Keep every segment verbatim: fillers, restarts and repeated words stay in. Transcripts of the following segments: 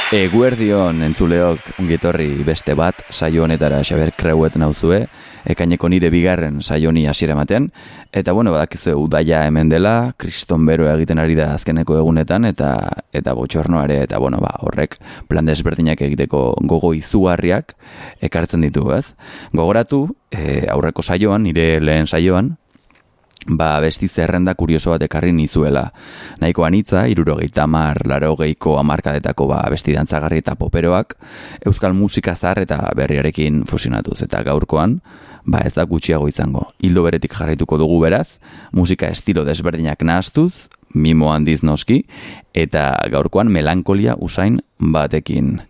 Eguerdion entzuleok ongietorri beste bat saio honetara Xaber Kreuet nauzue, ekaineko nire bigarren saioni hasiera ematen, eta bueno, badakizu udaia hemen dela, kriston beroa egiten ari da azkeneko egunetan, eta eta botxornoare, eta bueno, ba, horrek plan desberdinak egiteko gogo izugarriak ekartzen ditu, ez? Gogoratu, e, aurreko saioan, nire lehen saioan, ba, besti zerrenda kurioso bat ekarri nizuela. Nahiko anitza, hirurogeita hamar, laurogeiko hamarkadetako ba, besti dantzagarri eta poperoak, euskal musika zahar eta berriarekin fusionatuz. Eta gaurkoan, ba, ez da gutxiago izango. Hildo beretik jarraituko dugu beraz, musika estilo desberdinak nahastuz, mimo handiz noski, eta gaurkoan melankolia usain batekin.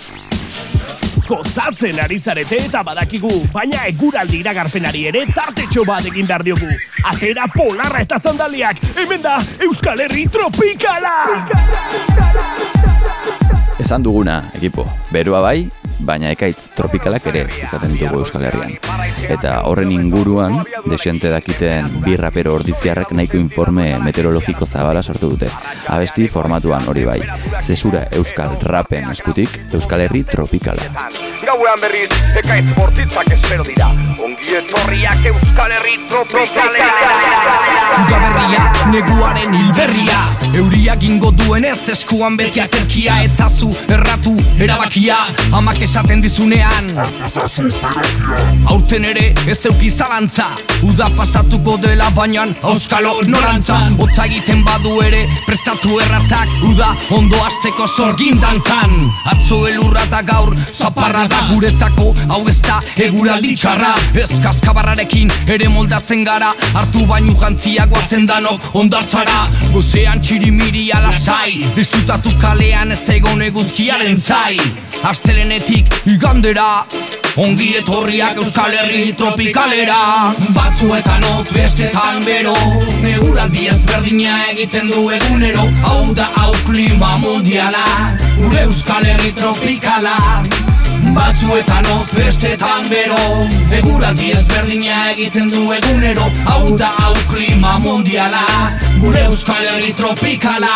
Gozatzen ari zarete eta badakigu, baina eguraldi iragarpenari ere tartetxo bat egin behar diogu. Atera polarra eta sandaliak, hemen da Euskal Herri tropikala! Esan duguna, ekipo, beroa bai, baina ekaitz tropikalak ere izaten ditugu Euskal Herrian. Eta horren inguruan, desente dakiten bi rapero ordiziarrak nahiko informe meteorologiko zabala sortu dute. Abesti formatuan hori bai, zesura Euskal Rapen eskutik, Euskal Herri tropikala. Gauean berriz, ekaitz bortitzak espero dira. Ongi etorriak Euskal Herri tropikalera. Udaberria, neguaren hilberria, euriak ingo duenez eskuan beti aterkia, etzazu erratu erabakia, amak esaten dizunean aurten ere ez euki zalantza, uda pasatuko dela bainan auskalo norantza, hotza egiten badu ere prestatu erratzak, uda ondo hasteko sorgin dantzan. Atzo elurra eta gaur zaparra da guretzako, hau ez da eguraldi txarra, ez kaskabarrarekin ere moldatzen gara, hartu bainu jantzia guazen danok ondartzara, gozean txirimiri alasai, disfrutatu kalean ez egon eguzkiaren zai, astelenetik igandera, ongi etorriak Euskal Herri tropikalera. Batzuetan hotz bestetan bero, eguraldi ezberdina egiten du egunero, hau da hau klima mundiala, gure Euskal Herri tropikala. Batzuetan hotz bestetan bero, eguraldi ezberdina egiten du egunero, hau da hau klima mundiala, gure Euskal Herri tropikala.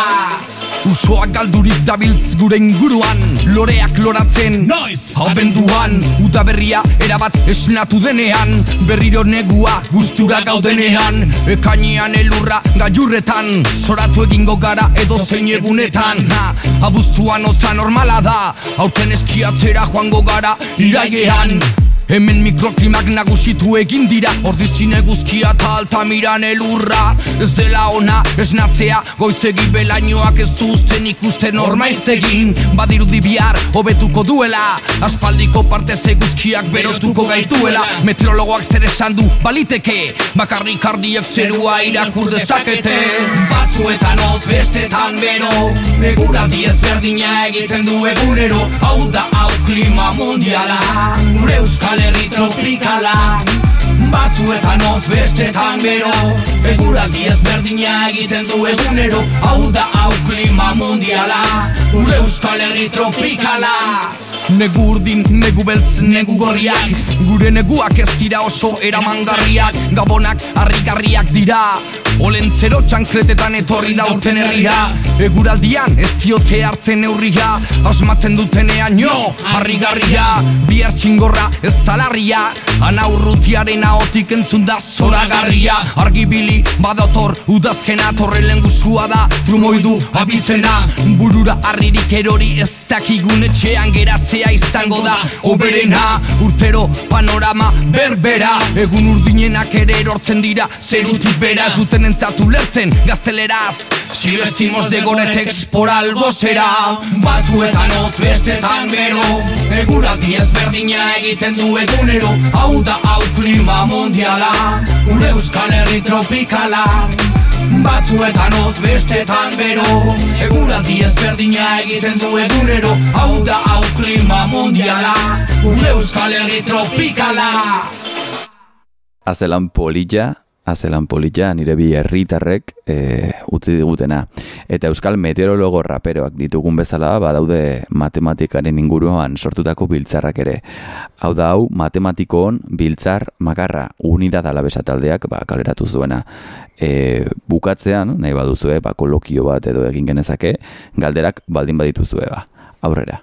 Usoak galdurik dabiltz gure inguruan, loreak loratzen noiz abenduan, udaberria erabat esnatu denean, berriro negua gustura gaudenean, ekainean elurra gailurretan, zoratu egingo gara edo zein egunetan, ha, abuztuan oza normala da, aurten eskiatzera joango gara irailean. Hemen mikroklimak nagusitu egin dira, ordizin eguzkia eta altamiran elurra. Ez dela ona esnatzea, goizegi belainoak ez duzten ikusten ormaiztegin, badirudi bihar hobetuko duela, aspaldiko partez eguzkiak berotuko gaituela. Meteorologoak zer esan du baliteke, bakarrik ardiek zerua irakur dezakete. Batzuetan hotz bestetan bero, eguraldi ezberdina egiten du egunero, hau da hau klima mundiala, gure Euskal Herri tropikala. Batzuetan hotz bestetan bero, eguraldi ezberdina egiten du egunero, hau da hau klima mundiala, gure Euskal Herri tropikala. Negu urdin, negu beltz, negu gorriak, gure neguak ez dira oso eramangarriak, gabonak harrigarriak dira, olentzero txankletetan etorri da urten herria, eguraldian ez diote hartzen neurria, asmatzen dutenean jo, harrigarria, bihar txingorra ez talarria, ana urrutiaren ahotik entzun da zoragarria, argibili badator udazkena, torrelen guzua da, trumoidu abizena, burura harririk erori ez dakigun etxean geratzea izango da oberena, urtero panorama berbera, egun urdinenak ere erortzen dira zerutik bera, duten entzatu lertzen gazteleraz, si vestimos de Goretex por algo será. Batzuetan hotz bestetan bero, eguraldi ezberdina egiten du egunero, hau da hau klima mundiala, gure Euskal Herri tropikala. Batzuetan hotz bestetan bero, eguraldi ezberdina egiten du egunero, hau da hau klima mundiala, gure Euskal Herri tropikala. Azelan polilla, azelan polilla, nire bi herritarrek e, utzi digutena. Eta euskal meteorologo raperoak ditugun bezala, badaude matematikaren inguruan sortutako biltzarrak ere. Hau da hau, matematikoon biltzar makarra unidad alabesa taldeak ba, kaleratu zuena. E, bukatzean, nahi baduzue, ba, kolokio bat edo egin genezake, galderak baldin badituzue ba. aurrera.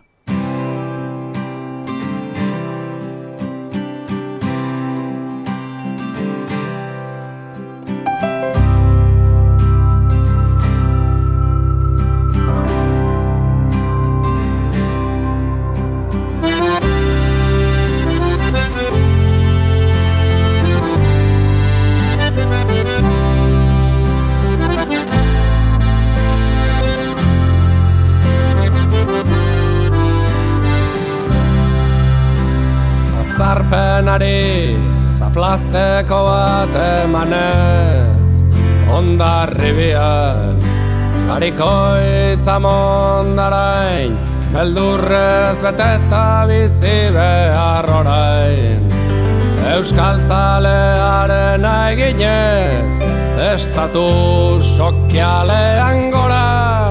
Zarpenari zaplazteko bat emanez Ondarribian Harikoitza mondarain Beldurrez beteta bizi behar orain Euskaltzalearen eginez Estatu sokialean gora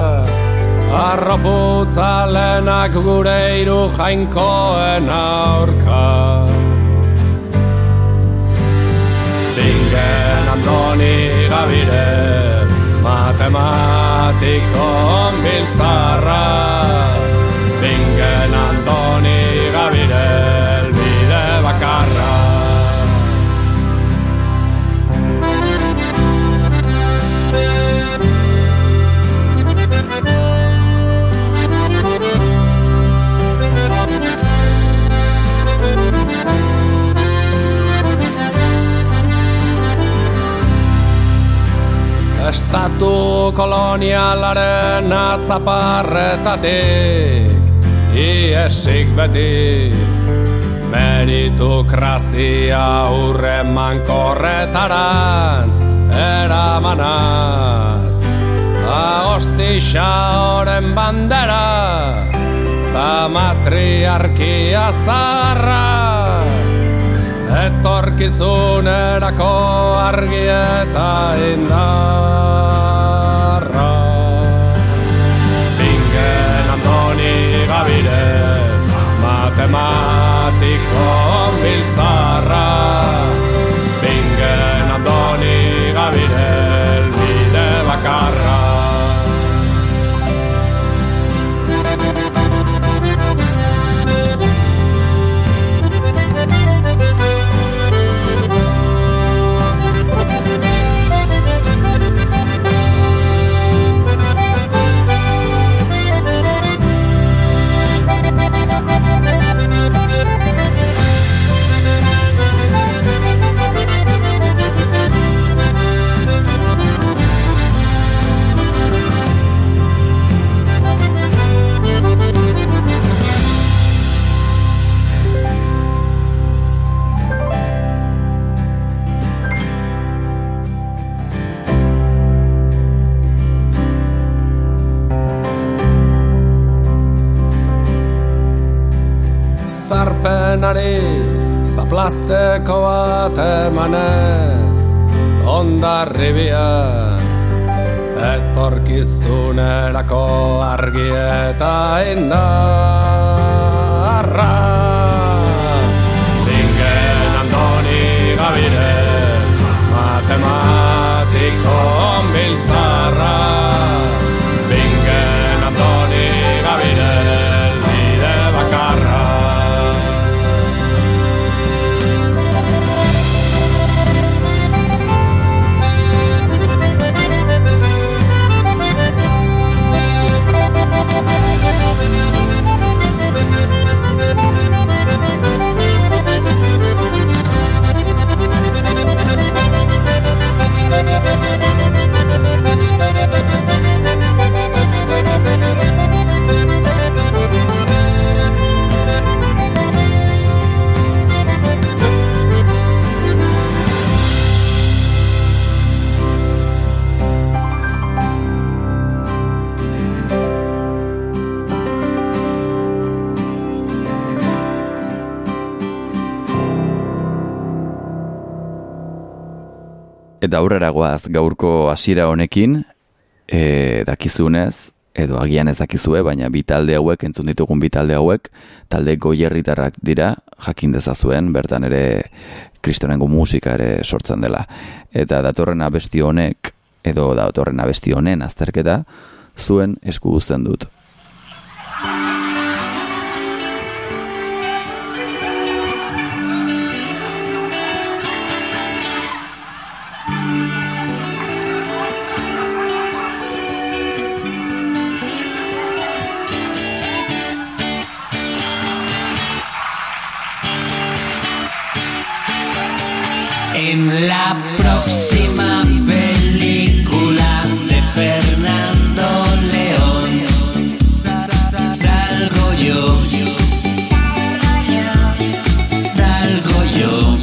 Arroputzalenak gure hiru jainkoen aurka Bingen Andoni Gabire Matematiko onbiltzarra Bingen Andoni Gabire elbide bakarra Estatu kolonialaren atzaparretatik Iesik beti Meritokrazia hurreman korretarantz eramanaz Agostixa oren bandera Ta matriarkia zarra Etorkizunerako argi eta indarra Bingen Andoni Gabire Matematiko onbiltzarra Bingen Andoni Gabire elbide bakarra Zarpenari zaplazteko bat emanez Ondarribian Etorkizunerako argi eta indarra Bingen Andoni Gabire Matematiko onbiltzarra Bingen Andoni Gabire elbide bakarra Eta aurrera goaz gaurko hasiera honekin, e, dakizunez, edo agian ez dakizue, baina bi talde hauek, entzun ditugun bi talde hauek, talde goierritarrak dira, jakin dezazuen, bertan ere kristonengo musika ere sortzen dela. Eta datorren abesti honek, edo datorren abesti honen azterketa, zuen esku uzten dut. En la próxima película de Fernando León salgo yo, salgo yo.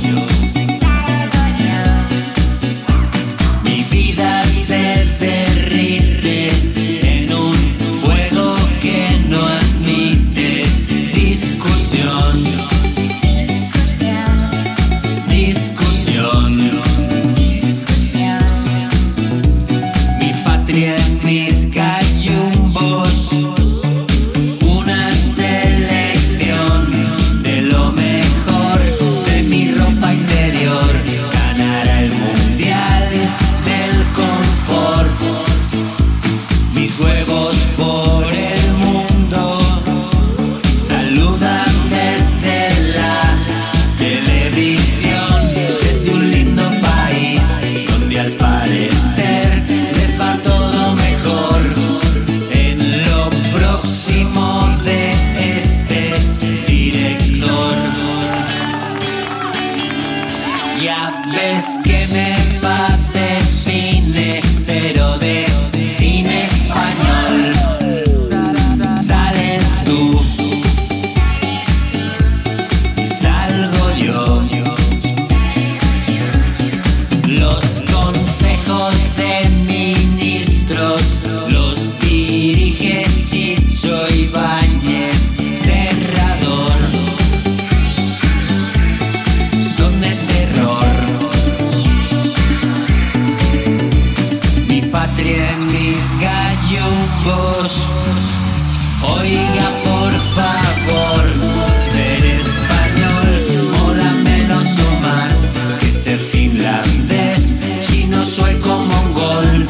Mi vida se derrite en un fuego que no admite discusión. Discusión. Mi patria en mis gallumbos, una selección de lo mejor de mi ropa interior. Ganará el mundial del confort. Mis huevos por el mundo saludan desde la televisión, desde un lindo país donde al parecer les va todo mejor. En lo próximo de este director, ya ves que me va de cine, pero de cine español. Sales tú y salgo yo. Los consejos de ministros los dirige Chicho Ibáñez Serrador. Son de terror. Mi patria en mis gallumbos. Oiga, por favor, ser español mola menos o más que ser finlandés, chino, sueco, mongol.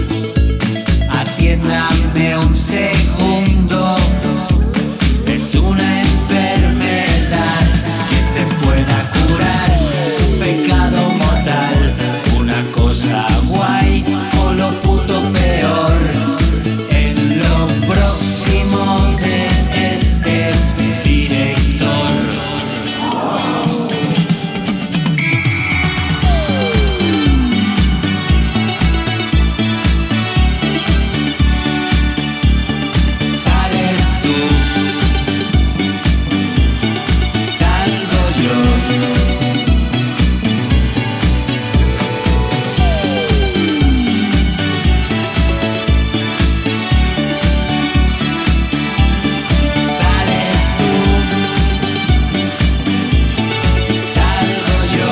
Atiéndame un segundo. Es una enfermedad que se pueda curar, un pecado mortal, una cosa guay o lo puto peor. En lo próximo de este director. Sales tú, salgo yo. Sales tú, salgo yo.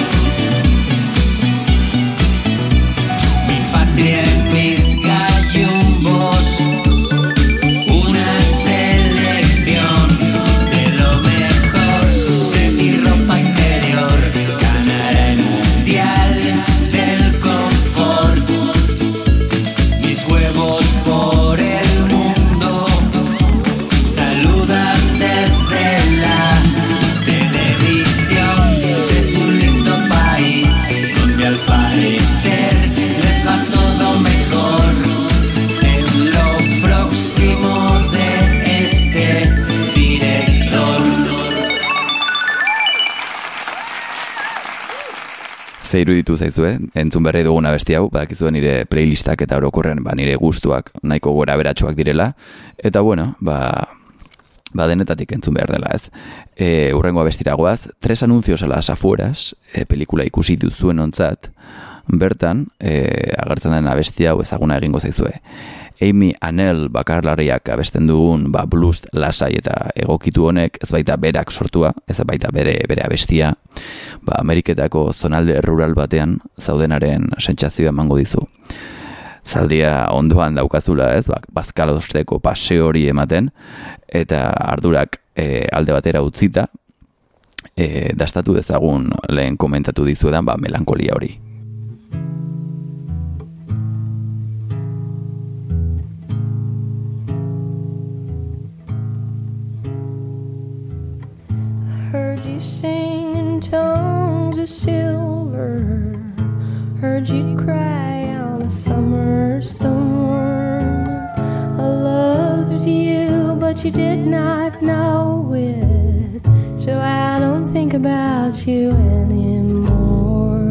Mi patria en mis gallumbos, una selección de lo mejor de mi ropa interior. Ganará el mundial del confort. Mis huevos por el mundo saludan desde la televisión, desde un lindo país donde al parecer les va todo mejor. En lo próximo de este director. Ze iruditu zaizue, entzun berri dugun abesti hau, badakizue nire playlistak eta orokorren ba, nire gustuak nahiko gora beratxoak direla, eta bueno, ba, ba denetatik entzun behar dela, ez. E, urrengo abestira goaz, Tres anuncios a las afueras, e, pelikula ikusi duzuen ontzat, bertan, e, agertzen den abesti hau ezaguna egingo zaizue. Amy Anel bakarlariak abesten dugun ba, blues lasai eta egokitu honek ez baita berak sortua, ez baita bere bere abestia, ba, Ameriketako zonalde rural batean zaudenaren sentsazioa emango dizu. Zaldia ondoan daukazula, ez, ba, bazkalosteko paseo hori ematen, eta ardurak e, alde batera utzita, e, dastatu dezagun lehen komentatu dizuedan ba, melankolia hori. Heard you sing in tones of silver, heard you cry on a summer storm. I loved you, but you did not know it, so I don't think about you anymore.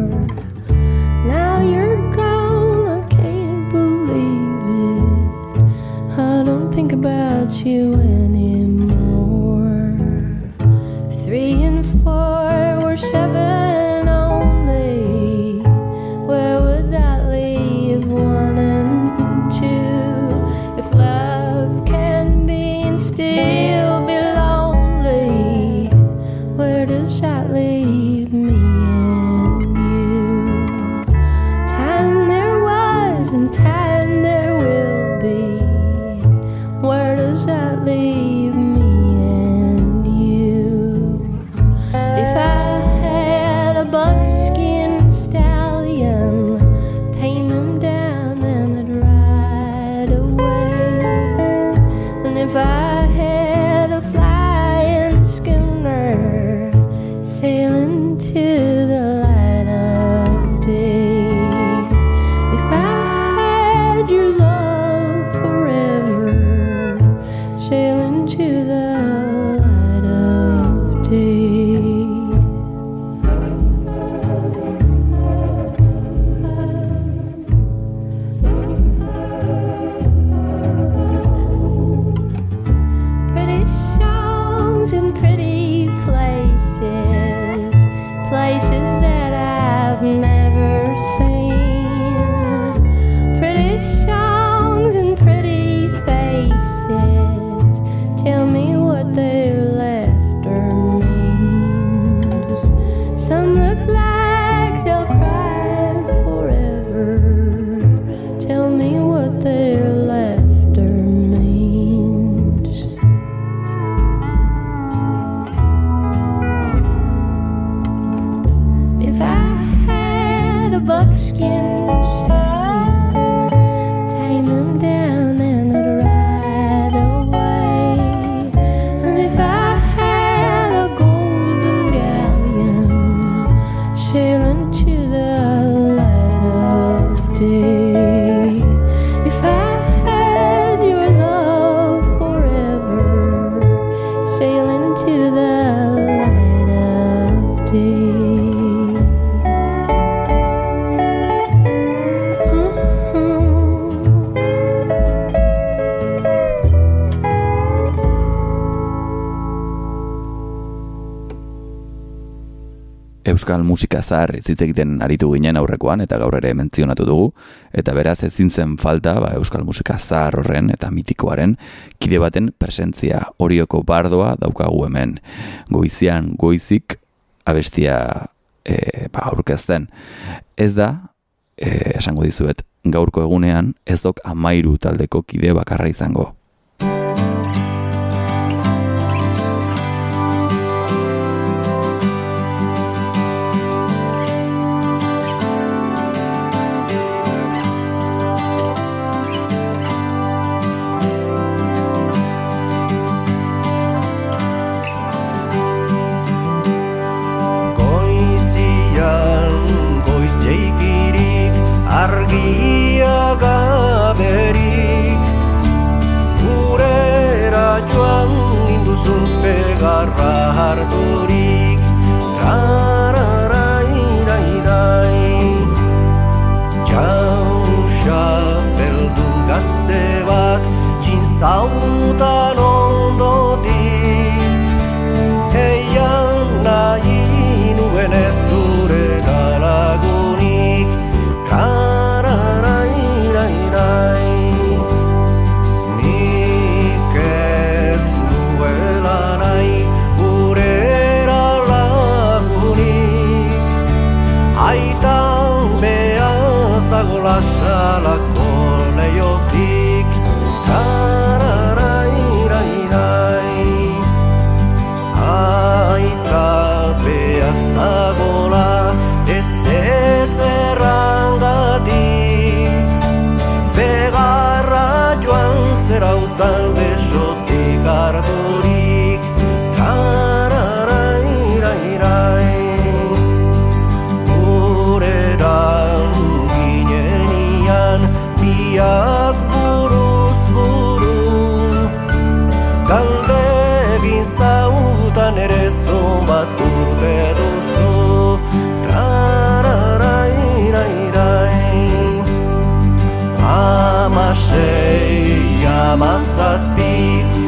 without you anymore. Three and four were seven only. Where would that leave one and two? If love can be and still be lonely, where does that leave me and you? Time there was and time there will be. Where does that leave me and you? If I had a buckskin stallion, tame him down and I'd ride away. And if I had a flying schooner, sailing to the light of day. If I had your love forever, sailing to the light of day. Pretty songs and pretty places, places that I've never seen. Pretty songs and pretty faces, tell me what their laughter means. Some look like they'll cry forever, tell me what their laughter means. If I had a buckskin stallion, tame him down and I'd ride away. And if I had a golden galleon, sailing to the light of day. If I had your love forever, sailing to the light of day. Euskal musika zahar hitz egiten aritu ginen aurrekoan eta gaur ere mentzionatu dugu, eta beraz ezin zen falta ba, Euskal musika zahar horren eta mitikoaren kide baten presentzia. Orioko bardoa daukagu hemen, goizian goizik abestia e, ba, aurkezten. Ez da, e, esango dizuet, gaurko egunean ez dok amairu taldeko kide bakarra izango. Argia gaberik, gurera joan induzun pegarra harturik. Trararairairai, jauxa beldun gazte bat txinzautan ondotik. Eian nahi nuen ez zure galagunik. Tararairai, nik ez nuela nahi gurera lagunik. Aitan behazago lasalako leiotik. Tararairai, aita behazagola ez etzerrangatik. Begarra joan zerautan besotik harturik. Tararairai, gureran ginenian biak buruz buru. Galdegin zautan ere zonbat urte duzu. Tararairai, amasei, amazazpi,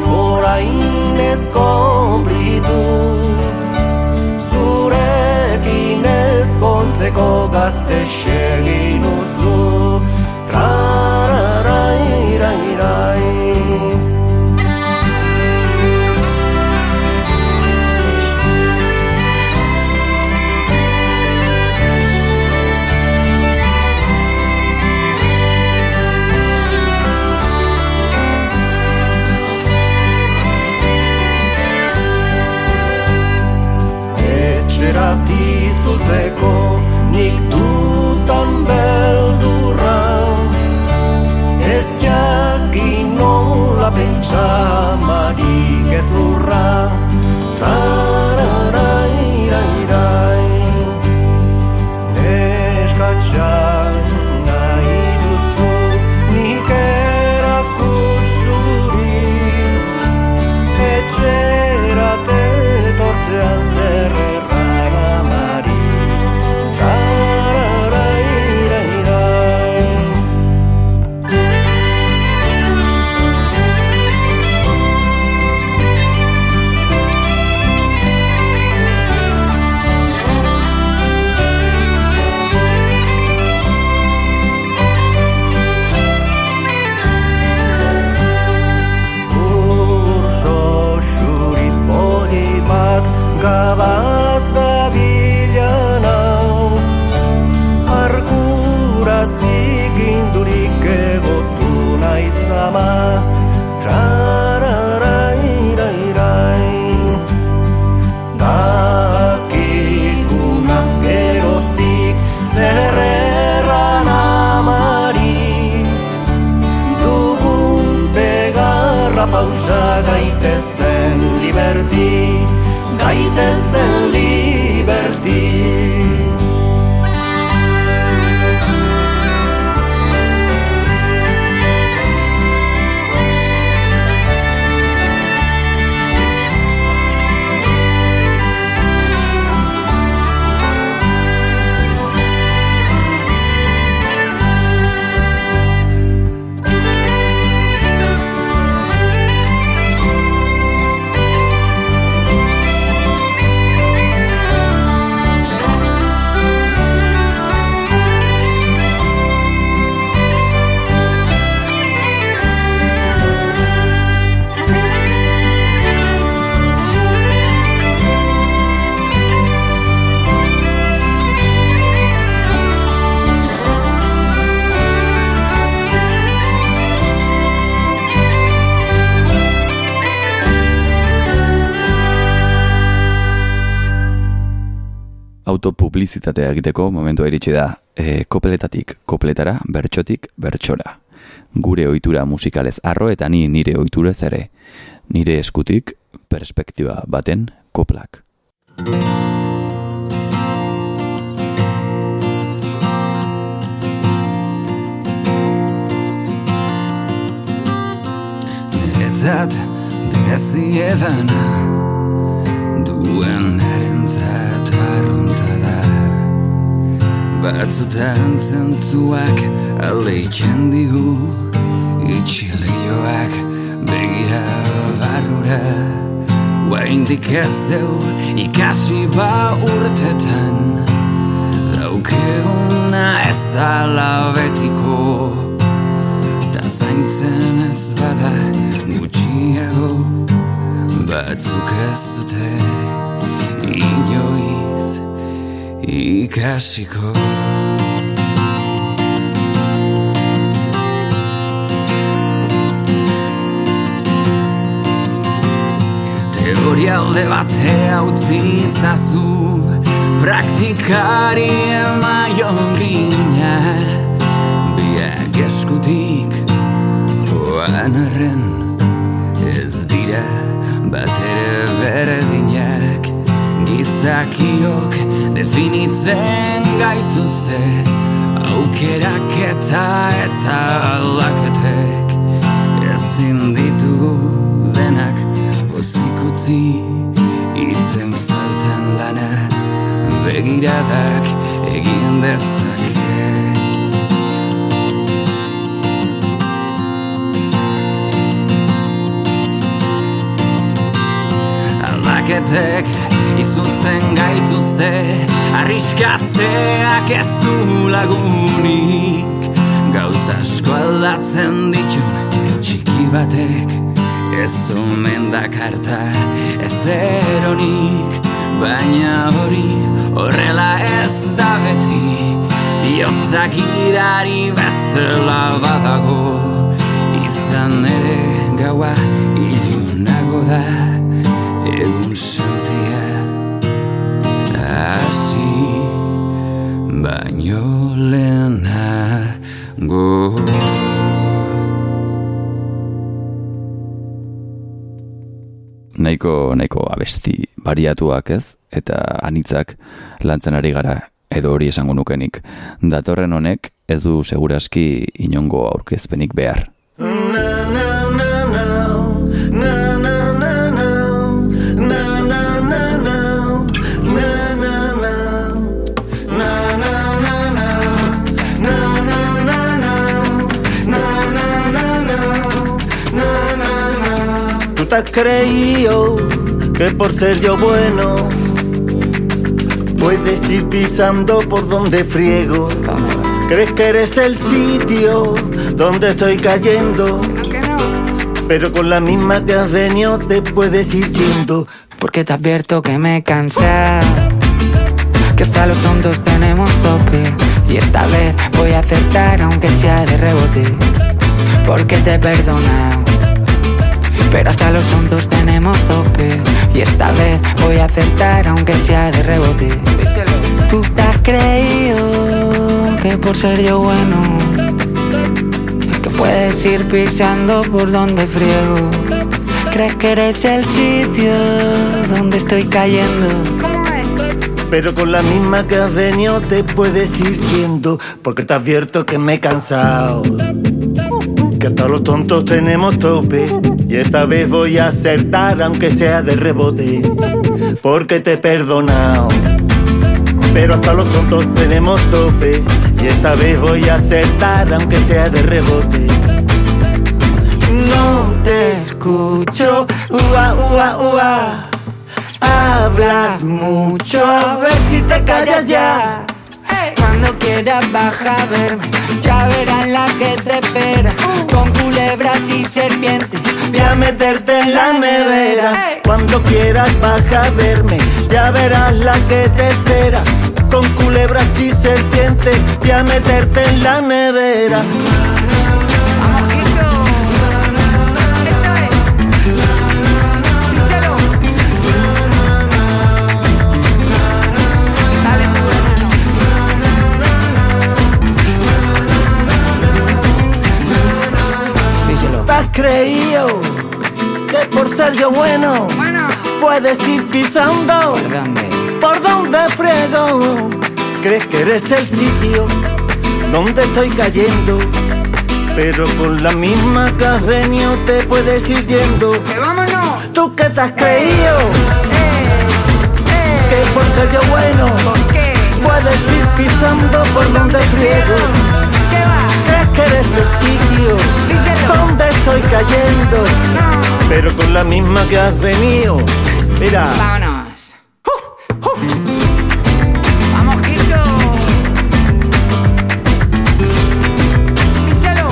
gazte segin uzu Trararairairai Etxerat itzultzeko nik dutan beldurra Ez jakin nola pentsa marik ez lurra Trararairairai Neskatxan nahi duzu nik erakutzuri Etxerat etortzean zer Gabaz da bilanau Arkura zikindurik egotu naizama Trararairairai Dakikun azgeroztik zer erran amari Dugun begarra pausa gaitezen liberti Gaitezen liberti Autopublizitatea egiteko momentua iritsi da e, kopeletatik kopletara, bertsotik bertsora. Gure ohitura musikalez arro eta ni nire ohiturez ere. Nire eskutik perspektiba baten koplak. Niretzat berezi edana duen erentzat arrunta da Batzutan zentzuak aleitzen digu Itxileioak begira barrura Oraindik ez deu ikasi ba urtetan Daukeuna ez dala betiko Ta zaintzen ez bada gutxiago Batzuk ez dute inoiz ikasiko Teoria alde batea utzi izazu Praktikari emaion grina Biak eskutik oan arren Ez dira batere berdinak Gizakiok definitzen gaituzte Aukerak eta eta aldaketek Ezin ditugu denak pozik utzi Itzen faltan lana begiradak egin dezake Aldaketek izutzen gaituzte gaude, arriskatzeak ez du lagunik. Gauza asko aldatzen ditun txiki batek, ez omen dakarta ez eronik. Baina hori horrela ez da beti, bihotza gidari bezala badago. Izan ere gaua ilunago da, egun santia hasi baino lehenago. Nahiko, nahiko abesti bariatuak ez, eta anitzak lantzen ari gara, edo hori esango nukenik. Datorren honek ez du seguraski inongo aurkezpenik behar. Tú te has creído que por ser yo bueno puedes ir pisando por donde friego. Crees que eres el sitio donde estoy cayendo, pero con la misma que has venido te puedes ir yendo. Porque te advierto que me he cansado, que hasta los tontos tenemos tope, y esta vez voy a acertar aunque sea de rebote. Porque te he perdonado, pero hasta los tontos tenemos tope, y esta vez voy a acertar aunque sea de rebote. Tú te has creído que por ser yo bueno, que puedes ir pisando por donde friego. Crees que eres el sitio donde estoy cayendo, pero con la misma que has venido te puedes ir yendo. Porque te advierto que me he cansado, que hasta los tontos tenemos tope, y esta vez voy a acertar aunque sea de rebote. Porque te he perdonado, pero hasta los tontos tenemos tope, y esta vez voy a acertar aunque sea de rebote. No te escucho, ua, ua, ua. Hablas mucho, a ver si te callas ya. Cuando quieras baja a verme, ya verás la que te espera. Con culebras y serpientes voy a meterte en la nevera. Cuando quieras baja a verme, ya verás la que te espera. Con culebras y serpientes voy a meterte en la nevera. ¿Has creído que por ser yo bueno, bueno, puedes ir pisando por donde, por donde friego? Crees que eres el sitio donde estoy cayendo, pero con la misma que has venido te puedes ir yendo. ¡Que vámonos! ¿Tú qué te has creído? Eh, eh, que por ser yo bueno, ¿por qué? Puedes ir pisando por donde friego. ¿Qué va? ¿Crees que eres el sitio Díselo. donde estoy cayendo? No. Pero con la misma que has venido. Mira. Vámonos. Uf, uf. Vamos, Quito. Díselo.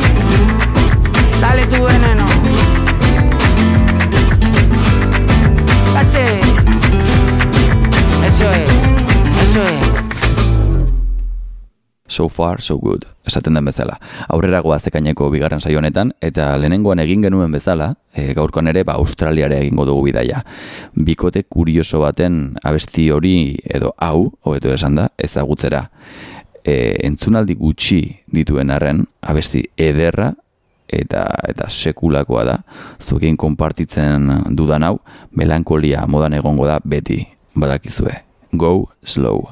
Dale tu veneno. Cache. Eso es. Eso es. So far, so good, esaten den bezala. Aurrera goaz ekaineko bigarren saio honetan, eta lehenengoan egin genuen bezala, e, gaurkoan ere, ba, Australiara egingo dugu bidaia. Bikote kurioso baten abesti hori, edo hau, hobeto esan da, ezagutzera. E, entzunaldi gutxi dituen arren, abesti ederra, eta eta sekulakoa da. Zuekin konpartitzen dudan hau, melankolia modan egongo da beti, badakizue. Go slow.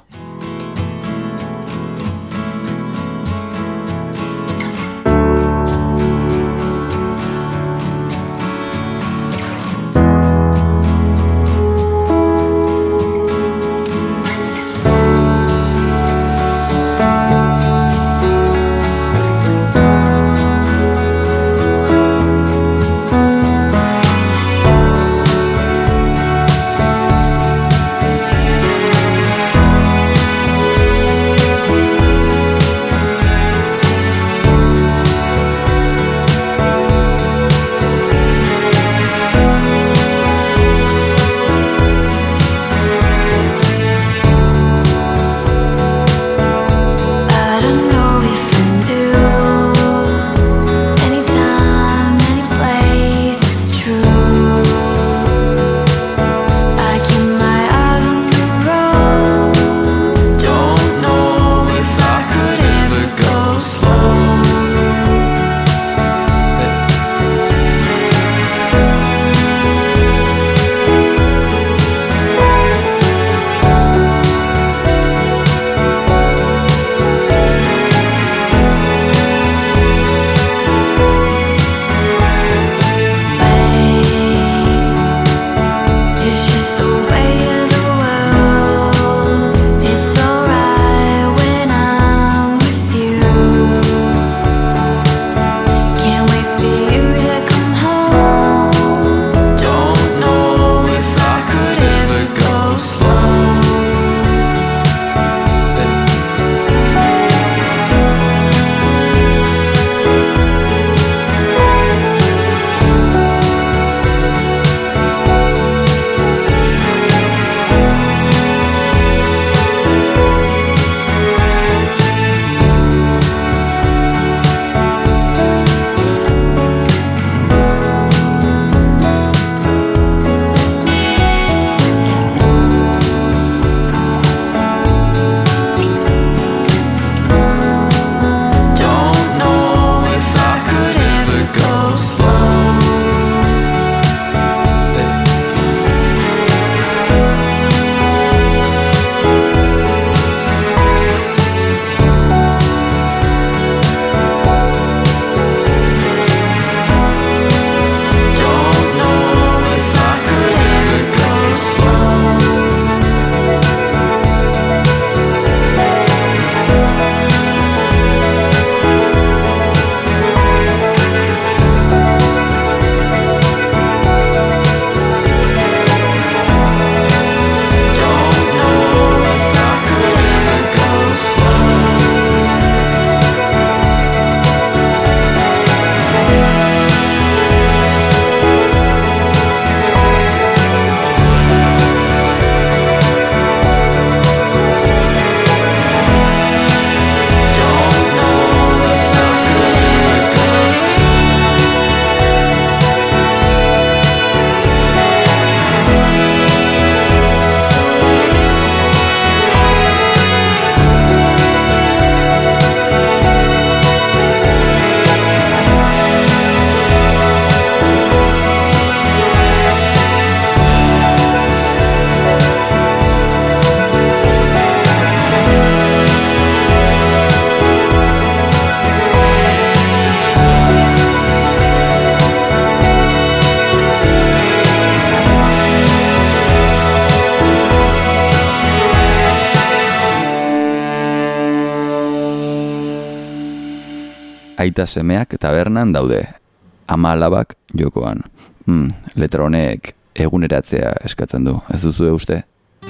aita semeak tabernan daude. Ama alabak jokoan. Hmm, letra honek eguneratzea eskatzen du. Ez duzu uste?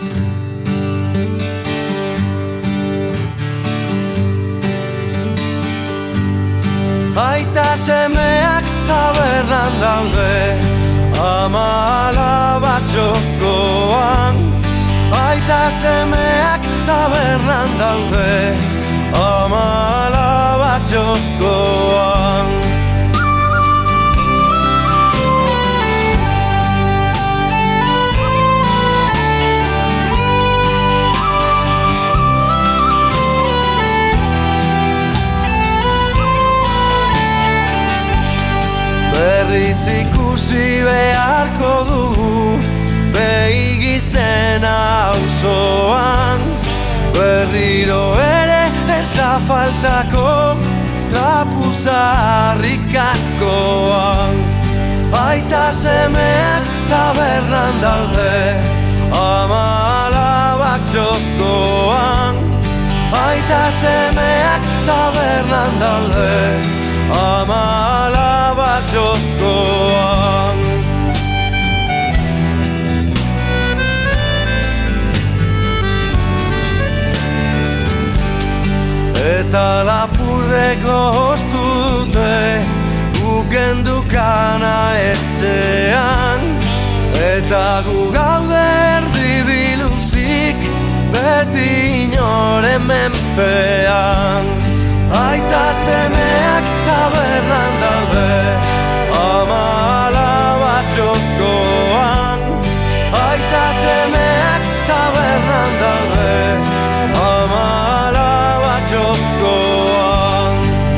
Aita semeak tabernan daude, ama alabak jokoan. Aita semeak tabernan daude, ama alabak jokoan. Berriz ikusi beharko dugu behi gizena auzoan. Berriro ere ez da faltako trapuza harrikakoan. Aita semeak tabernan daude, ama alabak jokoan. Aita semeak tabernan daude, ama alabak jokoan. Eta lapurreko hostu dute ukendukana etxean. Eta gu gaude erdi biluzik beti inoren menpean. Aita semeak tabernan daude, ama alabak jokoan. Aita semeak tabernan daude, ama alabak jokoan.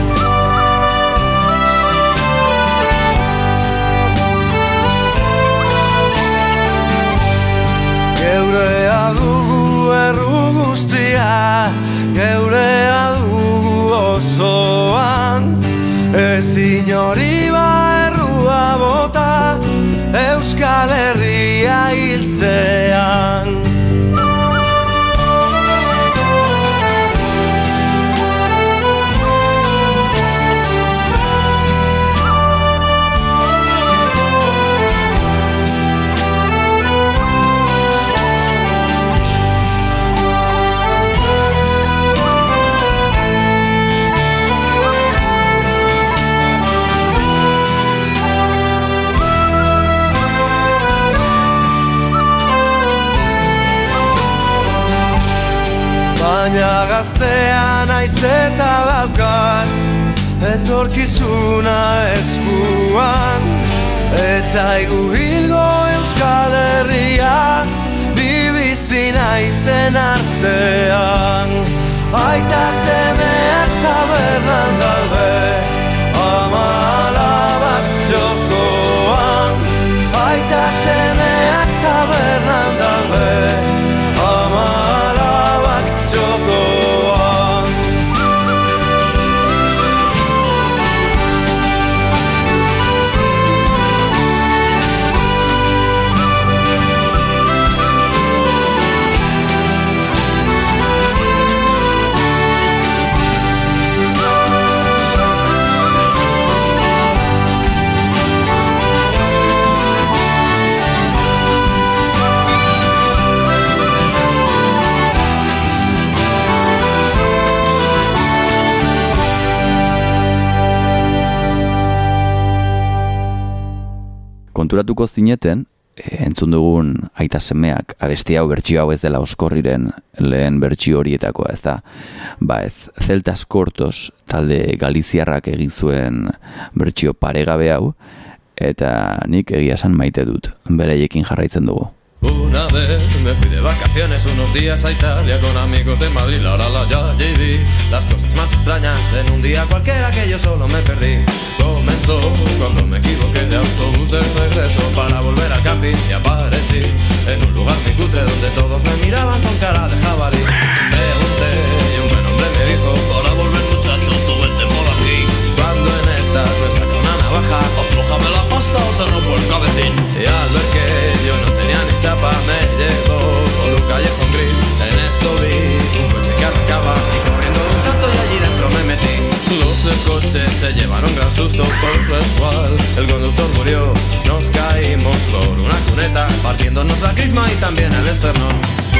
Geurea dugu erru guztia, geurea dugu osoan. Ezin hori ba errua bota, Euskal Herria hiltzean. Baina gaztea naiz eta daukat etorkizuna eskuan. Ez zaigu hilgo Euskal Herria, ni bizi naizen artean. Aita semeak tabernan daude, ama alabak jokoan. Aita semeak tabernan daude, ama alabak jokoan. Konturatuko zineten, e, entzun dugun aita semeak abesti hau bertsio hau ez dela Oskorriren lehen bertsio horietakoa, ez da? Ba ez, Celtas Cortos talde galiziarrak egin zuen bertsio paregabe hau, eta nik egia esan maite dut, beraiekin jarraitzen dugu. Una vez me fui de vacaciones unos días a Italia con amigos de Madrid, la la la ya y vi las cosas más extrañas en un día cualquiera que yo solo me perdí. Comenzó cuando me equivoqué de autobús de regreso para volver al camping y aparecí en un lugar muy cutre donde todos me miraban con cara de jabalí. Pregunté y un buen hombre me dijo: para volver muchacho, tú vente por aquí. Cuando en estas me saca una navaja, aflójame la pasta o te rompo el cabecín. Y al ver que yo no tenía ni chapa me llevó por un callejón gris. En esto vi un coche que arrancaba y corriendo de un salto y allí dentro me metí. Los del coche se susto por el cual el conductor murió. Nos caímos por una cuneta, partiéndonos la crisma y también el esternón.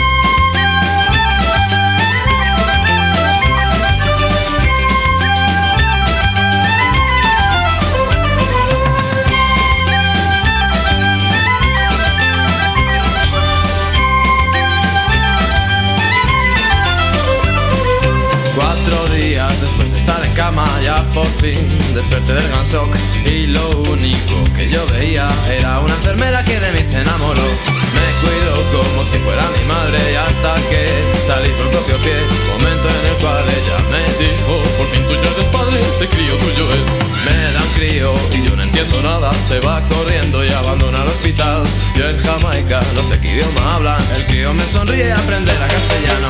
Cuatro días después de estar en cama, ya por fin desperté del gran shock. Y lo único que yo veía era una enfermera que de mí se enamoró. Me cuidó como si fuera mi madre y hasta que salí por propio pie, momento en el cual ella me dijo: por fin tú ya eres padre, este crío tuyo es. Me dan crío y yo no entiendo nada, se va corriendo y abandona el hospital. Yo en Jamaica no sé qué idioma hablan, el crío me sonríe y aprenderá castellano.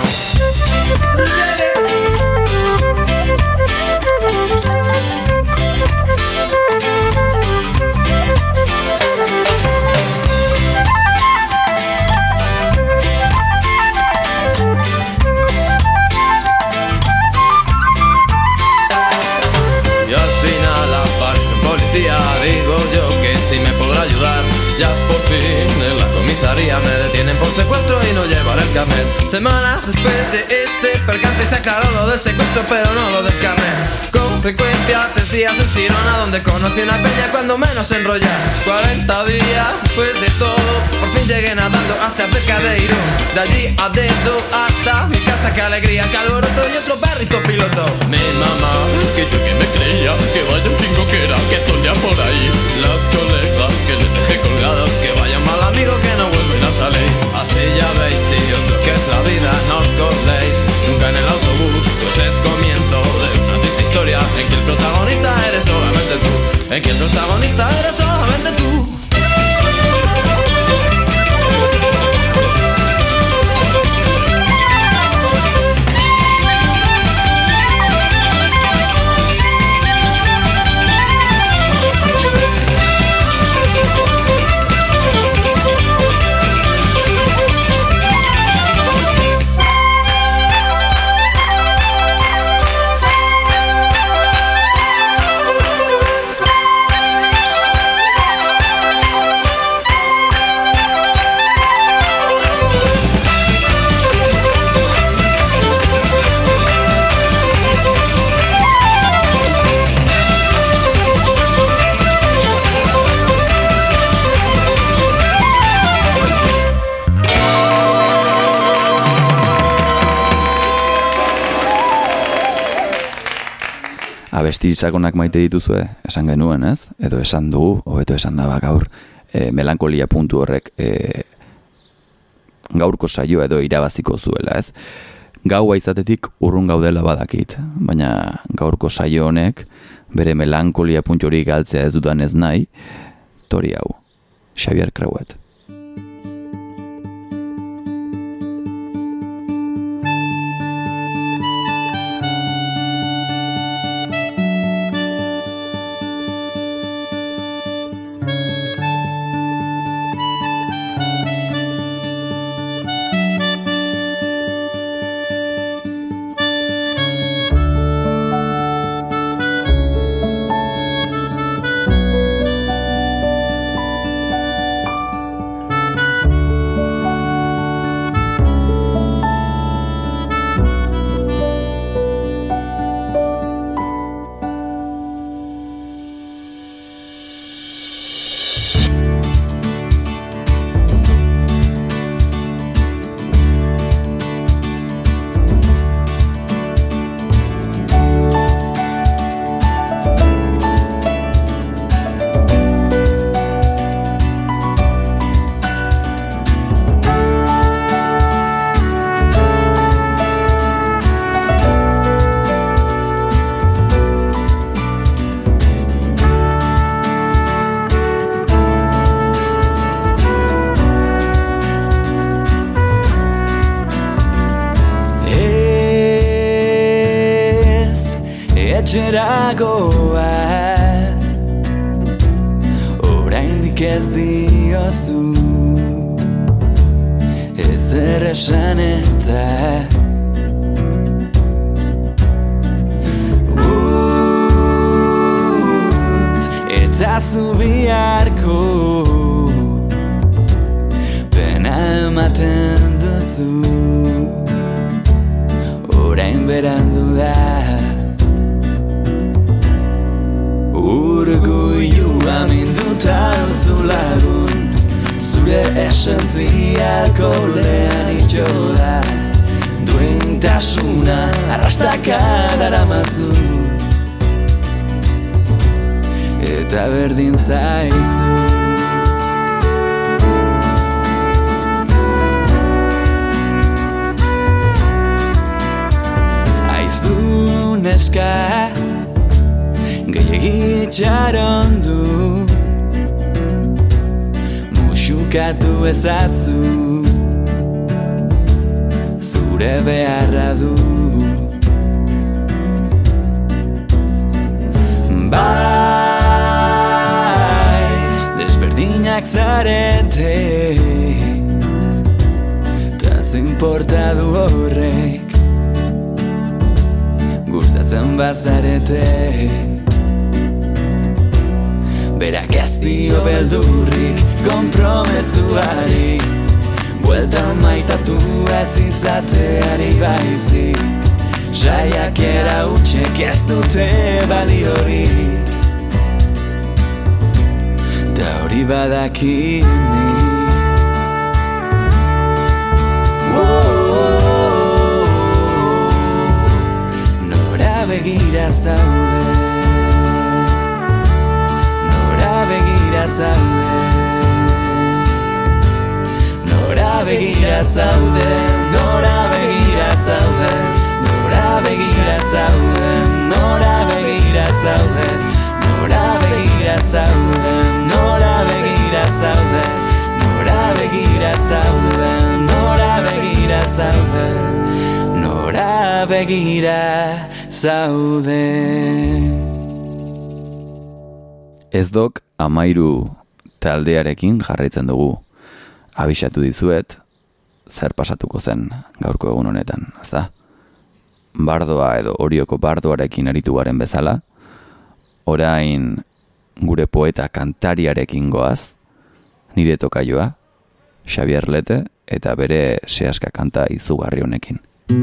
Y al final aparece un policía, digo yo que si me podrá ayudar. Ya por fin en la comisaría me detienen por secuestro y no llevar el carnet. Semanas después de este percance se aclaró lo del secuestro pero no lo del carnet. Consecuencia, tres días en Girona donde conocí una peña cuando menos enrollar. Cuarenta días después de todo por fin llegué nadando hasta cerca de Irún. De allí a dedo hasta mi casa, qué alegría, qué alboroto y otro perrito piloto. Mi mamá, que yo que me creía que vaya un chingo que era, que tolía por ahí. Los colegas que les dejé colgados, que vayan mal amigo que no vuelven a salir. Así ya veis tíos lo que es la vida, no os colguéis nunca en el autobús, pues es comienzo de una triste historia en que el protagonista eres solamente tú, en que el protagonista eres solamente tú. Abesti sakonak maite dituzue, esan genuen, ez? Edo esan dugu, hobeto esan daba gaur, e, melankolia puntu horrek e, gaurko saioa edo irabaziko zuela, ez? Gaua izatetik urrun gaudela badakit, baina gaurko saio honek bere melankolia puntu hori galtzea ez dudan ez nahi, tori hau, Xavier Creuet. etxera goaz, oraindik ez diozu ezer esan eta maitasuna arrastaka daramazu, eta berdin zaizu. Aizu neska, gehiegi txarondu, muxukatu ezazu, zure beharra du. Bai, desberdinak zarete, ta zinporta du horrek, gustatzen bazarete. Berak ez dio beldurrik konpromezuari, buelta maitatu ez izateari baizik, saiakera hutsek ez dute baliorik, ta hori badakini. Nora begira zaude, nora begira zaude, nora begira zaude, nora begira zaude, nora begira zaude, nora begira zaude, nora begira zaude, nora begira zaude, nora begira zaude, nora begira zaude, nora begira zaude. Ez dok amairu taldearekin jarraitzen dugu. Abisatu dizuet, zer pasatuko zen gaurko egun honetan, ezta? Bardoa edo Orioko bardoarekin aritu garen bezala, orain gure poeta kantariarekin goaz, nire tokaioa, Xabier Lete, eta bere sehaska kanta izugarri honekin.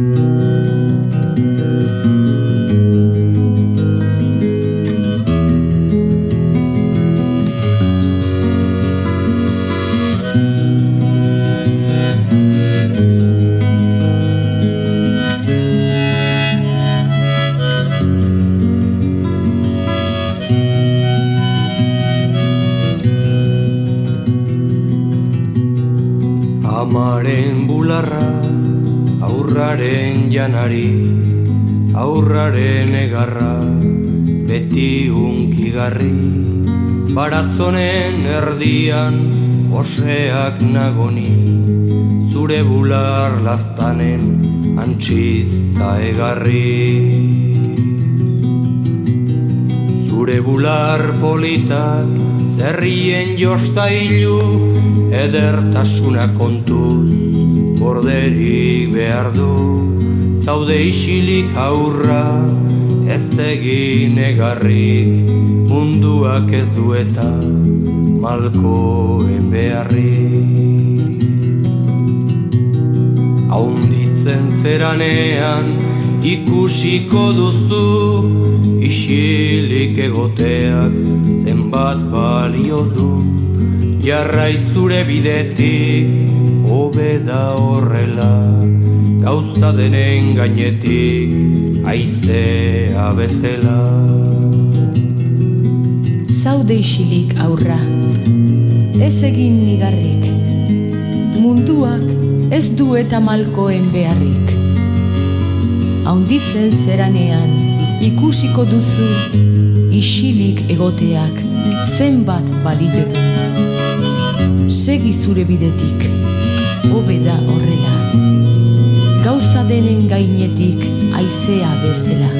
Amaren bularra, aurraren janari, aurraren egarra, beti unkigarri, baratzonen erdian, oseak nagoni, zure bular laztanen, antxizta egarri. Zure bular politak, zerrien jostailu, edertasuna kontuz, borderik behar du, zaude isilik aurra, ez egin egarrik, munduak ez dueta, malkoen beharrik. Haunditzen zeranean, ikusiko duzu, isilik egoteak, zenbat balio du, jarrai zure bidetik, hobeda horrela, gauza denen gainetik, haizea bezala. Zaude isilik aurra, ez egin nigarrik, munduak ez du eta malkoen beharrik. Haunditzen zeranean, ikusiko duzu, isilik egoteak, zenbat balio du. Segi zure bidetik, hobeda horrela, gauza denen gainetik haizea bezala.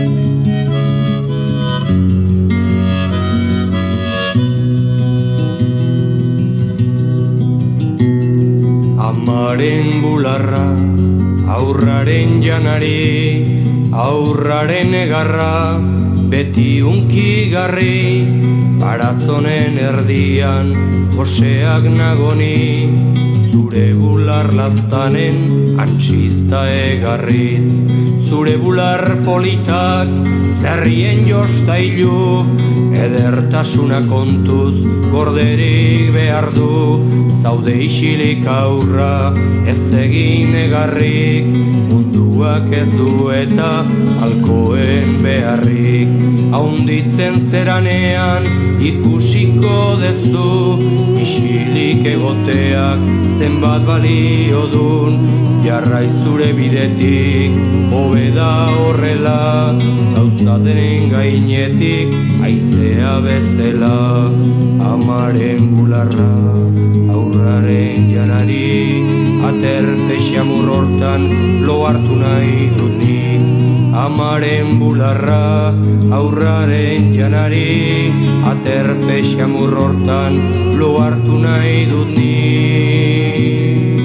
Amaren bularra, aurraren janari, aurraren egarra, beti unkigarri, baratzonen erdian, goseak nagoni, zure bular laztanen, antxizta egarriz, zure bular politak, zerrien jostailu, edertasuna kontuz, gorderik behar du, zaude isilik aurra, ez egin egarrik, mundu Munduak ez du eta alkoen beharrik. Haunditzen zeranean ikusiko dezu, isilik egoteak zenbat balio dun. Jarrai zure bidetik, hobeda horrela, gauzatenen gainetik, aizea bezela. Amaren bularra, aurraren janari, aterpe xamur hortan lo hartu nahi dut nik. Amaren bularra, aurraren janari, aterpe xamur hortan lo hartu nahi dut nik.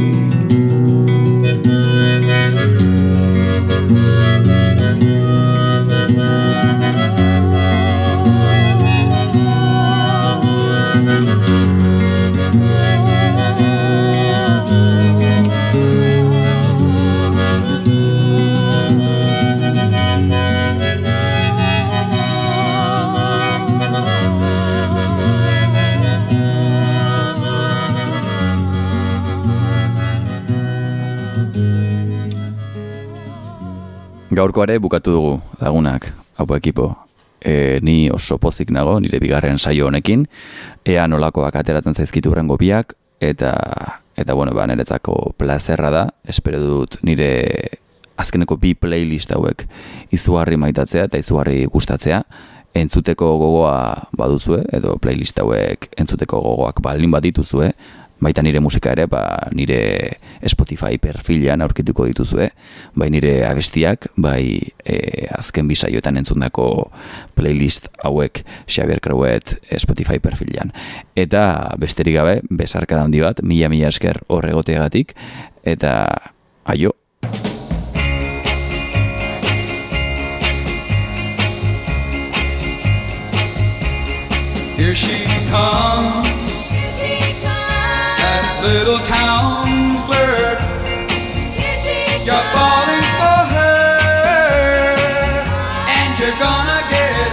Gaurkoare bukatu dugu, lagunak, hau ekipo. E, ni oso pozik nago, nire bigarren saio honekin, ea nolakoak ateratzen zaizkitu hurrengo biak, eta, eta bueno, ba, niretzako plazerra da, espero dut nire azkeneko bi playlist hauek izugarri maitatzea eta izugarri gustatzea, entzuteko gogoa baduzue, edo playlist hauek entzuteko gogoak baldin badituzue, baita nire musika ere, ba, nire Spotify perfilean aurkituko dituzue, bai nire abestiak, bai e, azken bisaioetan entzundako playlist hauek Xabier Creuet Spotify perfilean. Eta besterik gabe, besarka handi bat, mila mila esker horregoteagatik, eta aio! Here she comes, little town flirt. You're falling for her, and you're gonna get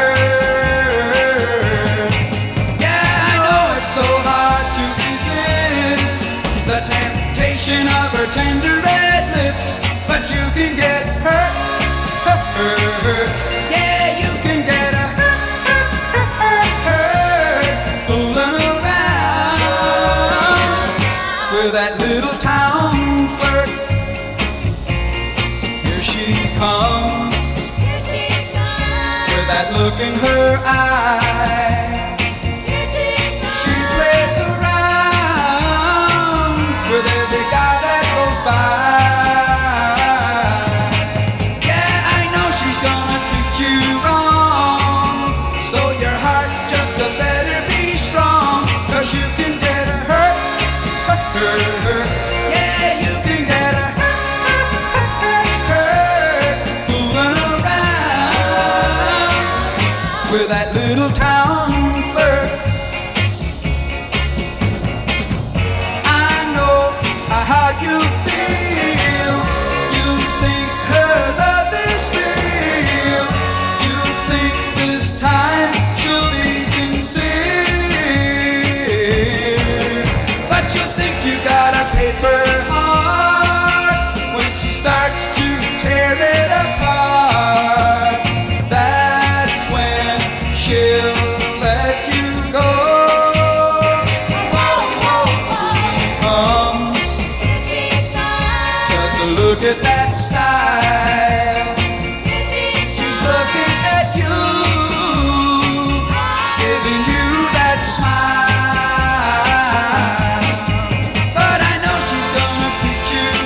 hurt. Yeah, I know it's so hard to resist the temptation of her tender red lips, but you can get hurt, hurt, hurt. Yeah, you can get hurt, hurt, hurt, fooling with that little town flirt. Here she comes, here she comes, with that look in her eye. Here she comes, she plays around with every guy that goes by. Yeah, I know she's gonna treat you wrong, so your heart just better be strong, 'cause you can get her hurt. Yeah, you can get her hurt, fooling around with that little town flirt. I know how you feel. You think her love is real. You think this time she'll be sincere, but you think you got a paper heart when she starts to tear it apart. That's when she'll let you go. Whoa, whoa, whoa. She comes, she comes, just to look at that style. She's looking at you, giving you that smile.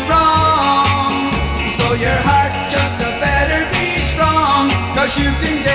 Your heart just better be strong, 'cause you can get